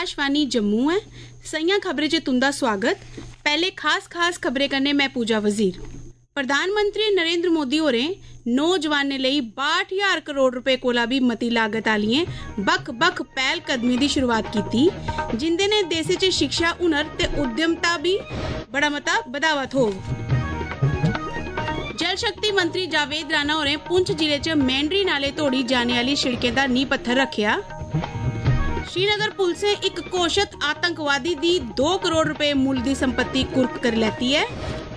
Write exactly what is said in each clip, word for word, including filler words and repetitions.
आकाशवाणी जम्मू है। सइयां खबरें च तुंदा स्वागत। पहले खास खास खबरें कन्नै मैं पूजा वजीर। प्रधानमंत्री नरेंद्र मोदी होरें नौजवानें लेई बासठ हजार करोड़ रुपए कोला भी मती लागत आलियें बक्ख बक्ख पहल कदमी दी शुरुआत कीती, जिंदे ने देश च शिक्षा, हुनर ते उद्यमता भी बड़ा मता बढ़ावा थ्होग। जल शक्ति मंत्री जावेद राणा होरें पुंछ जिले च मैंडरी नाले तोड़ी जाने आली शिड़कें दा नींह पत्थर रखेआ। श्रीनगर पुलसें एक घोषित आतंकवादी दी दो करोड़ रुपए मुल्ल दी संपत्ति कुर्क कर लैती है।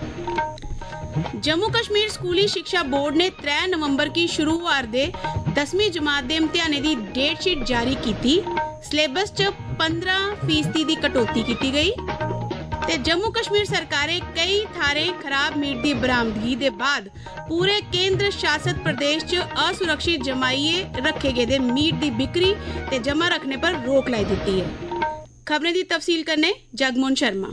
जम्मू कश्मीर स्कूली शिक्षा बोर्ड ने त्रै नवंबर की शुरू होआ दे दसवीं जमात दे इम्तिहानें दी डेट शीट जारी कीती। सिलेबस च पंद्रह फीसदी दी कटौती कीती गई ते जम्मू कश्मीर सरकारें कई थारें खराब मीट दी बरामदगी दे बाद पूरे केंद्र शासित प्रदेश च असुरक्षित जमाइए रखे गेदे मीट दी बिक्री ते जमा रखने पर रोक लाई दित्ती है। खबरें दी तफसील करने जगमोहन शर्मा।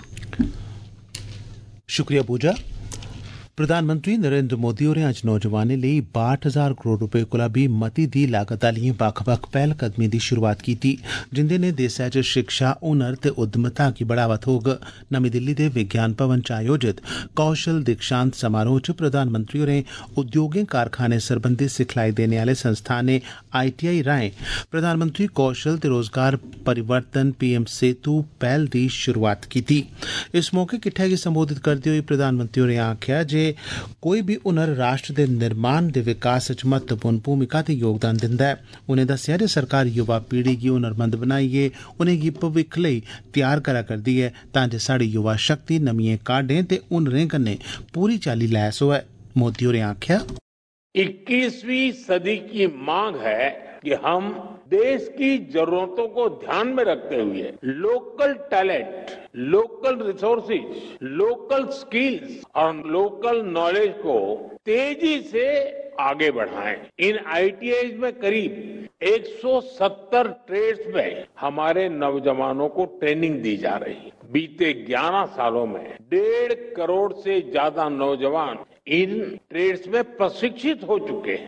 शुक्रिया पूजा। प्रधानमंत्री नरेंद्र मोदी होरें अज्ज नौजवानें लेई बासठ हजार करोड़ रुपए कोला भी मती दी लागत आलियें बक्ख बक्ख पैह्लकदमिएं दी शुरुआत कीती, जिंदे ने देसै च शिक्षा, हुनर ते उद्यमता गी बढ़ावा थ्होग। नमीं दिल्ली दे विज्ञान भवन च आयोजित कौशल दीक्षांत समारोह च प्रधानमंत्री होरें उद्योगें कारखाने सरबंधी सिखलाई देने आले संस्थानें आई टी आई राएं प्रधानमंत्री कौशल ते रोजगार परिवर्तन पी एम सेतु पैह्ल दी शुरुआत कीती। इस मौके किट्ठै गी संबोधित करदे होई प्रधानमंत्री होरें आखेआ जे कोई भी हुनर राष्ट्र दे निर्माण दे विकास च महत्वपूर्ण भूमिका ते योगदान दिंदा है। उनें दस्सेआ जे सरकार युवा पीढ़ी गी हुनरमंद बनाइयै उनेंगी भविक्ख लेई त्यार करा करदी है तां जे साढ़ी युवा शक्ति नमियें काह्डें ते हुनरें कन्नै पूरी चाल्ली लैस होऐ। मोदी होरें आखेआ, इक्कीसवीं सदी की मांग है कि हम देश की जरूरतों को ध्यान में रखते हुए local talent, local resources, local skills और लोकल नॉलेज को तेजी से आगे बढ़ाएं। इन आई टी आई में करीब एक सौ सत्तर ट्रेड्स में हमारे नौजवानों को ट्रेनिंग दी जा रही है। बीते ग्यारह सालों में डेढ़ करोड़ से ज्यादा नौजवान इन ट्रेड्स में प्रशिक्षित हो चुके हैं।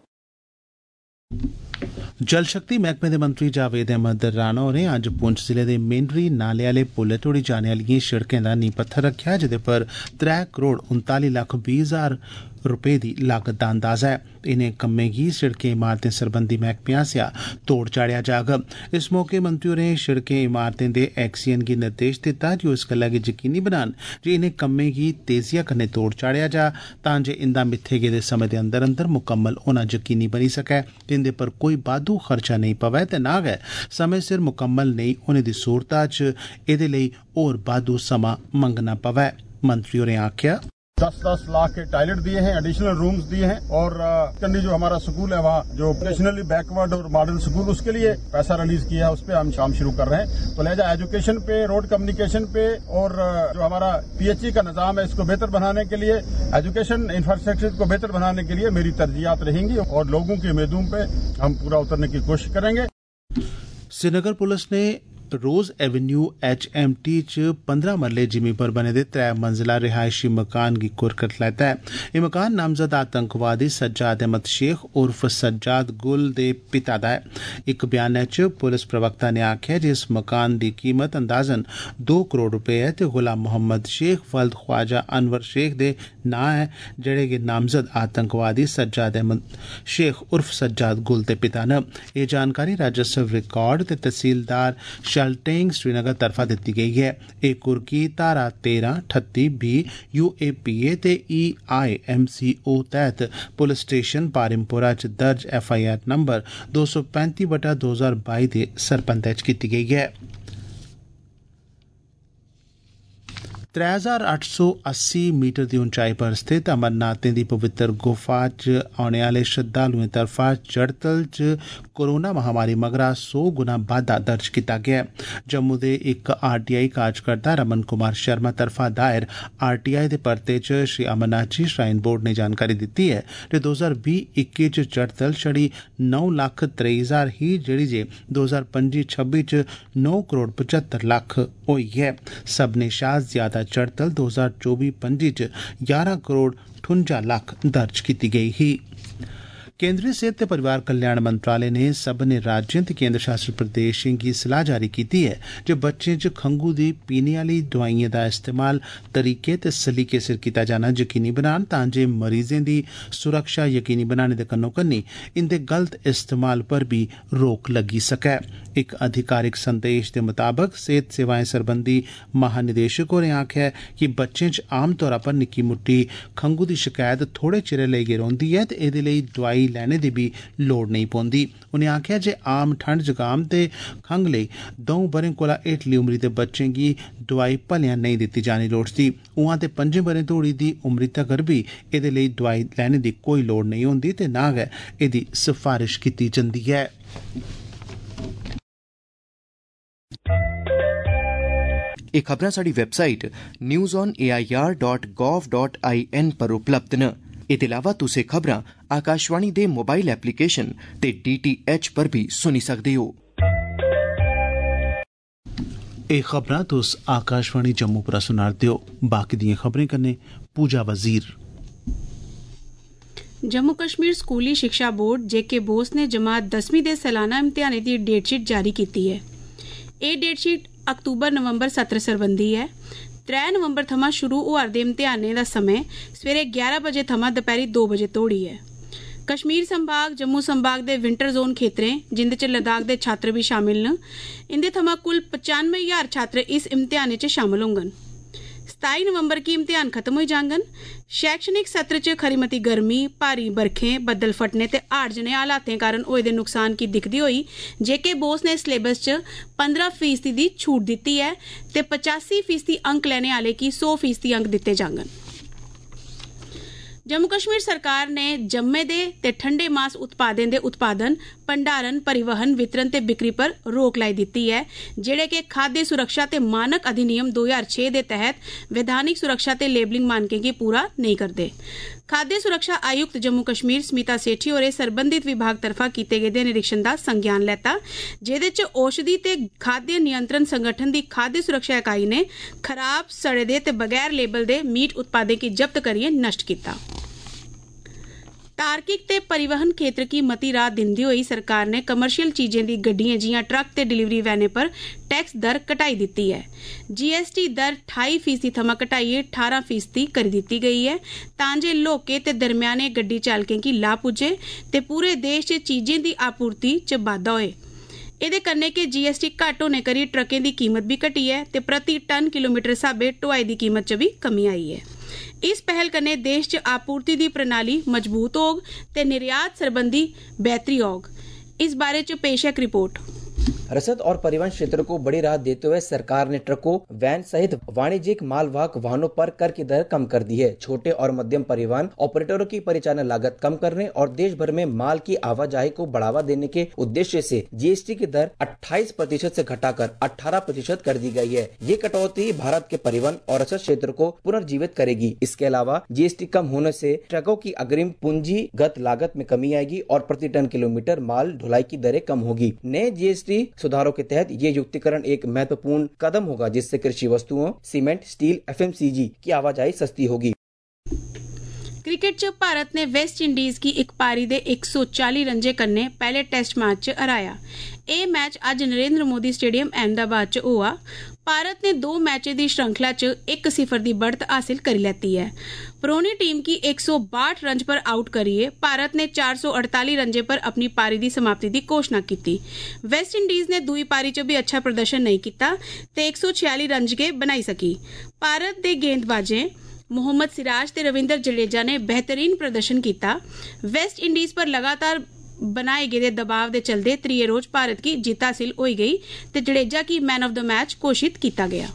जल शक्ति मैह्कमे दे मंत्री जावेद अहमद राणा होरें अज्ज पुंछ जिले दे मेंढरी नाले आले पुलै तोड़ी जाने आलियें शिड़कें दा नींह पत्थर रखेआ, जेदे पर त्रै करोड़ उनताली लक्ख बीह् हजार रुपए दी लागत दा अंदाजा है। इनें कम्में गी शिड़कें इमारतें सरबंधी मैह्कमे आसेआ तोड़ चाढ़ेआ जाग। इस मौके मंत्री होरें शिड़कें इमारतें दे एक्सीएन गी निर्देश दित्ता जे ओह् इस गल्लै गी यकीनी बनान जे इनें कम्में गी तेजिया कन्नै तोड़ चाढ़ेआ जा तां जे इंदा मित्थे गेदे समें दे अंदर अंदर मुकम्मल होना यकीनी बनी सकै ते इंदे पर कोई बाद्धू खर्चा नेईं पवै ते ना गै समें सिर मुकम्मल नेईं होने दी सूरता च एह्दे लेई होर बाद्धू समां मंगना पवै। मंत्री होरें आखेआ, दस दस लाख के टॉयलेट दिए हैं, एडिशनल रूम्स दिए हैं और कंडी जो हमारा स्कूल है वहाँ जो प्रोफेशनली बैकवर्ड और मॉडल स्कूल उसके लिए पैसा रिलीज किया है, उस पर हम काम शुरू कर रहे हैं। तो लिहाजा एजुकेशन पे, रोड कम्युनिकेशन पे और जो हमारा पी एच ई का निजाम है इसको बेहतर बनाने के लिए, एजुकेशन इंफ्रास्ट्रक्चर को बेहतर बनाने के लिए मेरी तरजीहात रहेंगी और लोगों की उम्मीदों पे हम पूरा उतरने की कोशिश करेंगे। श्रीनगर पुलिस ने rose avenue H M T च पंद्रह मरले जिमी पर बने दे त्रै मंजिला रिहायशी मकान गी कुरकत लैता है। एह् मकान नामजद आतंकवादी सज्जाद अहमद शेख उर्फ सज्जाद गुल दे पिता दा है। इक बयानै च पुलिस प्रवक्ता ने आखेआ जे इस मकान दी कीमत अंदाजन दो करोड़ रुपए है ते गुलाम मोहम्मद शेख वल्द ख्वाजा अनवर शेख दे नां है, जेह्ड़े कि नामजद आतंकवादी सज्जाद अहमद शेख उर्फ सज्जाद गुल दे पिता न। एह् जानकारी राजस्व रिकार्ड ते तहसीलदार शलटेंग श्रीनगर तरफा दित्ती गेई है। एह् कुर्की धारा तेरह ठत्ती B U A P A ते ई आई एम सी ओ तैह्त पुलिस स्टेशन पारिमपोरा च दर्ज एफ आई आर नंबर दो सौ पैंती बटा दो हजार बाई दे सरबंधै च कीती गेई है। त्रै हजार अट्ठ सौ अस्सी मीटर दी उंचाई पर स्थित अमरनाथें दी पवित्र गुफा च औने आले श्रद्धालुएं तरफा चढ़तल च कोरोना महामारी मगरा सौ गुना बाद्दा दर्ज कीता गेआ ऐ। जम्मू दे इक आर टी आई कार्जकर्ता रमन कुमार शर्मा तरफा दायर आर टी आई दे परते च श्री अमरनाथ जी श्राइन बोर्ड ने जानकारी दित्ती है जे दो हजार बीह इक्की च चढ़तल छड़ी नौ लक्ख त्रेई हजार ही, जेह्ड़ी जे दो हजार पंजी छब्बी च नौ करोड़ पचहत्तर लक्ख होई है। सभनें शा ज्यादा चढ़तल दो हजार चौबी पंजी च ग्यारह करोड़ ठुंजा लक्ख दर्ज कीती गेई ही। केंद्रीय सेहत ते परिवार कल्याण मंत्रालय ने सब्भनें राज्यें ते केंद्र शासित प्रदेशें गी सलाह जारी कीती ऐ जे बच्चें च खंघू दी पीने आह्ली दवाइएं दा इस्तेमाल तरीके ते सलीके सिर कीता जाना यकीनी बनान तां जे मरीजें दी सुरक्षा यकीनी बनाने दे कन्नो कन्नी इंदे गलत इस्तेमाल पर भी रोक लग्गी सकै। इक आधिकारिक संदेश दे मुताबक सेहत सेवाएं सरबंधी महानिदेशक होरें आखेआ कि बच्चें च आम तौरा पर निक्की मुट्टी खंघू दी शकैत थोड़े चिरै लेई गै रौंह्दी ऐ ते एह्दे लेई दवाई लैने दी भी लोड़ नेईं पौंदी। उनें आखेआ जे आम ठंड जुकाम ते खंघ लेई द'ऊं ब'रें कोला हेठली उमरी दे बच्चें गी दवाई भलेआं नेईं दित्ती जानी लोड़चदी। उआं ते पंजें ब'रें तोड़ी दी उमरी तगर भी एह्दे लेई दवाई लैने दी कोई लोड़ नेईं होंदी ते ना गै एह्दी सिफारिश कीती जंदी ऐ। एह् खबरां साढ़ी website news on A I R dot gov dot I N पर उपलब्ध न। एह्दे अलावा तुस एह् खबरां आकाशवाणी दे मोबाइल एप्लीकेशन ते डी टी एच पर भी सुनी सकदे हो। एह् खबरां तुस आकाशवाणी जम्मू पर सुना'रदे हो। बाकी दियें खबरें कन्नै पूजा वजीर। जम्मू कश्मीर स्कूली शिक्षा बोर्ड जे के बोस ने जमात दसवीं दे सालाना इम्तिहानें दी डेटशीट जारी कीती ऐ। एह् डेटशीट अक्तूबर नवंबर सत्र सरबंधी ऐ। त्रै नवंबर थमां शुरू होआ'रदे इम्तिहानें दा समें सवेरे ग्यारह बजे थमां दपैह्री दो बजे तोड़ी ऐ। कश्मीर संभाग जम्मू संभाग दे विंटर जोन खेत्तरें जिंदे च लद्दाख दे छात्र भी शामिल न, इंदे थमां कुल पचानवे ज्हार छात्र इस इम्तिहानें च शामिल होंगन। सताई नवंबर गी इम्तिहान खत्म होई जांगन। शैक्षणिक सत्र च खरी मती गर्मी, भारी बरखें, बद्दल फटने ते हाड़ जनेह् हालातें कारण होए दे नुकसान गी दिखदे होई जे के बोस ने सिलेबस च पंद्रह फीसदी दी छूट दित्ती ऐ ते पचासी फीसदी अंक लैने आह्ले गी सौ फीसदी अंक दित्ते जांगन। जम्मू कश्मीर सरकार ने जम्मे दे ते ठंडे मास उत्पादें दे उत्पादन, भंडारण, परिवहन, वितरण ते बिक्री पर रोक लाई दित्ती है, जेह्ड़े के खाद्य सुरक्षा ते मानक अधिनियम दो हज़ार छह दे तहत वैधानिक सुरक्षा ते लेबलिंग मानकें गी पूरा नेईं करदे। खाद्य सुरक्षा आयुक्त जम्मू कश्मीर स्मिता सेठी होरें सरबंधित विभाग तरफा कीते गेदे निरीक्षण दा संज्ञान लैता, जेह्दे च औषधि ते खाद्य नियंत्रण संगठन दी खाद्य सुरक्षा इकाई ने खराब, सड़े दे ते बगैर लेबल दे मीट उत्पादें गी जब्त करियै नष्ट कीता। तार्किक ते परिवहन खेत्र गी मती राहत दिंदे होई सरकार ने कमर्शियल चीजें दी गड्डियें जियां ट्रक ते डिलीवरी वैनें पर टैक्स दर घटाई दित्ती ऐ। जीएसटी दर ठाई फीसदी थमां घटाइयै ठारां फीसदी करी दित्ती गेई ऐ तां जे लोकें ते दरम्याने गड्डी चालकें गी लाभ पुज्जे ते पूरे देश च चीजें दी आपूर्ति च बाद्धा होए। एह्दे कन्नै कि जीएसटी घट्ट होने करी ट्रकें दी कीमत बी घटी ऐ ते प्रति टन किलोमीटर स्हाबे ढोआई दी कीमत च भी कमी आई ऐ। इस पहल कन्नै देश च आपूर्ति दी प्रणाली मजबूत होग ते निर्यात सरबंधी बेहतरी होग। इस बारे च पेश है रिपोर्ट। रसद और परिवहन क्षेत्र को बड़ी राहत देते हुए सरकार ने ट्रकों, वैन सहित वाणिज्यिक मालवाहक वाहनों पर कर की दर कम कर दी है। छोटे और मध्यम परिवहन ऑपरेटरों की परिचालन लागत कम करने और देश भर में माल की आवाजाही को बढ़ावा देने के उद्देश्य से जीएसटी की दर अट्ठाईस प्रतिशत से घटाकर अठारह प्रतिशत कर दी गई है। ये कटौती भारत के परिवहन और रसद क्षेत्र को पुनर्जीवित करेगी। इसके अलावा जीएसटी कम होने से ट्रकों की अग्रिम पूंजीगत लागत में कमी आएगी और प्रति टन किलोमीटर माल ढुलाई की दरें कम होगी। नए जीएसटी सुधारों के तहत ये युक्तिकरण एक महत्वपूर्ण कदम होगा, जिससे कृषि वस्तुओं, सीमेंट, स्टील, एफएमसीजी की आवाजाही सस्ती होगी। क्रिकेट च भारत ने वेस्ट इंडीज की इक पारी दे एक सौ चाली रंजे कन्नै पैह्ले टेस्ट मैच च हराया। एह् मैच अज्ज नरेंद्र मोदी स्टेडियम अहमदाबाद च होआ। भारत ने दो मैचें दी श्रृंखला च इक सिफर दी बढ़त हासिल करी लैती ऐ। परौनी टीम गी एक सौ बाहठ रन पर आउट करियै भारत ने चार सौ अड़ताली रंजे पर अपनी पारी दी समाप्ति दी घोषणा कीती। वेस्ट इंडीज ने दूई पारी च भी अच्छा प्रदर्शन नेईं कीता ते एक सौ छियाली रन गै बनाई सकी। भारत दे गेंदबाजें मोहम्मद सिराज ते रविंद्र जडेजा ने बेहतरीन प्रदर्शन कीता। वेस्ट इंडीज पर लगातार बनाए गेदे दबाव दे चलदे त्रिये रोज भारत गी जित्त हासिल होई गई ते जडेजा गी मैन ऑफ द मैच घोषित किया गया।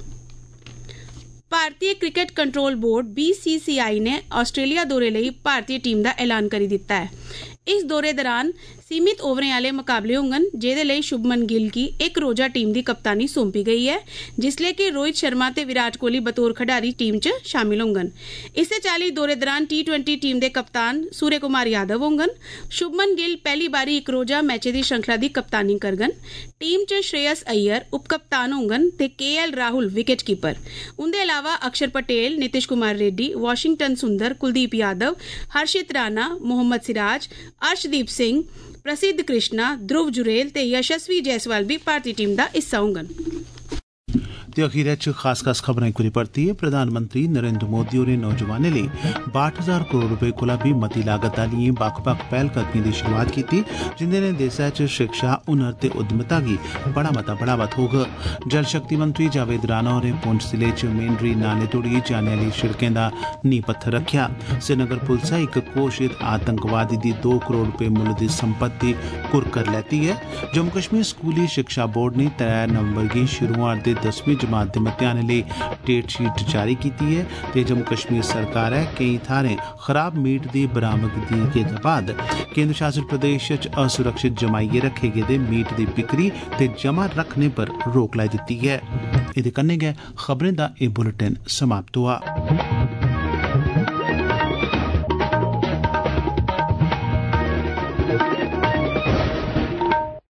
भारतीय क्रिकेट कंट्रोल बोर्ड बीसीसीआई ने आस्ट्रेलिया दौरे ਲਈ भारतीय टीम ਦਾ ਐਲਾਨ करी ਦਿੱਤਾ है। इस दौरे दौरान सीमित ओवरें आले मुकाबले होंगन जेदे लेई शुभमन गिल गी एक रोजा टीम दी कप्तानी सौंपी गई है जिसले कि रोहित शर्मा ते विराट कोहली बतौर खडारी टीम च शामिल होंगन। इस्सै चाली दौरे दौरान टी ट्वेंटी टीम दे कप्तान सूर्य कुमार यादव होंगन। शुभमन गिल पहली बारी इक रोजा मैचें दी श्रृंखला दी कप्तानी करगन। टीम च श्रेयस अय्यर उप कप्तान होंगन ते के एल राहुल विकेट कीपर। उंदे अलावा अक्षर पटेल, नीतीश कुमार रेड्डी, वाशिंगटन सुंदर, कुलदीप यादव, हर्षित राणा, मोहम्मद सिराज, अर्शदीप सिंह, प्रसिद्ध कृष्णा, ध्रुव जुरेल ते यशस्वी जायसवाल भी भारतीय टीम दा हिस्सा होंगन। ते अखीरै च खास खास खबरां इक बारी परतियै प्रधानमंत्री नरेंद्र मोदी होरें नौजवानें लेई बाह्ठ हजार करोड़ रपे कोला भी मती लागत आह्लियें बक्ख बक्ख पैह्लकदमिएं दी शुरुआत कीती जिंदे नै देसै च शिक्षा, हुनर ते उद्यमिता गी बड़ा मता बढ़ावा थ्होग। जल शक्ति मंत्री जावेद राणा होरें पुंछ जिले च मेंढरी नाले तोड़ी जाने आह्ली शिड़कें दा नींह पत्थर रखेआ। श्रीनगर पुलसै इक घोषित आतंकवादी दी दो करोड़ रपे मुल्ल दी संपत्ति कुरकर लैती ऐ। जम्मू कश्मीर स्कूली शिक्षा बोर्ड ने त्रै नवंबर गी शुरू होआ'रदे दसमीं जमात दे मतेहानें लेई डेट शीट जारी कीती है ते जम्मू कश्मीर सरकारै केईं थाहरें खराब मीट दी बरामदगी दे बाद केंद्र शासित प्रदेश च असुरक्षित जमाइयै रखे गेदे मीट दी बिक्री ते जमा रखने पर रोक लाई दित्ती है। एह्दे कन्नै गै खबरें दा एह् बुलेटिन समाप्त होआ।